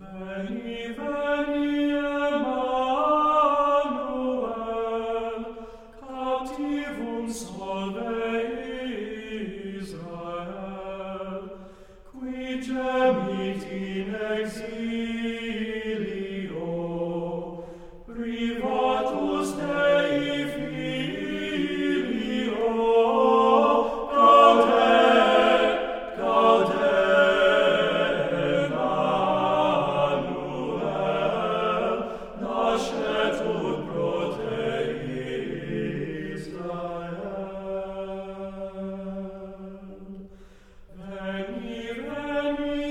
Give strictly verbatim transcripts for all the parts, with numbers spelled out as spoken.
Veni, veni, Emmanuel, captivum solve Israel, qui gemit in exilio, privatus Dei filio, gaude, gaude, Emmanuel, nascet ut pro te Israel. Veni, veni,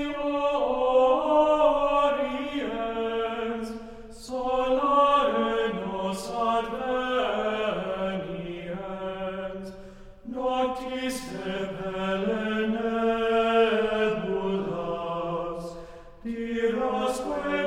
Oriens, solare nos adveniens, noctis depelle nebulas, dirasque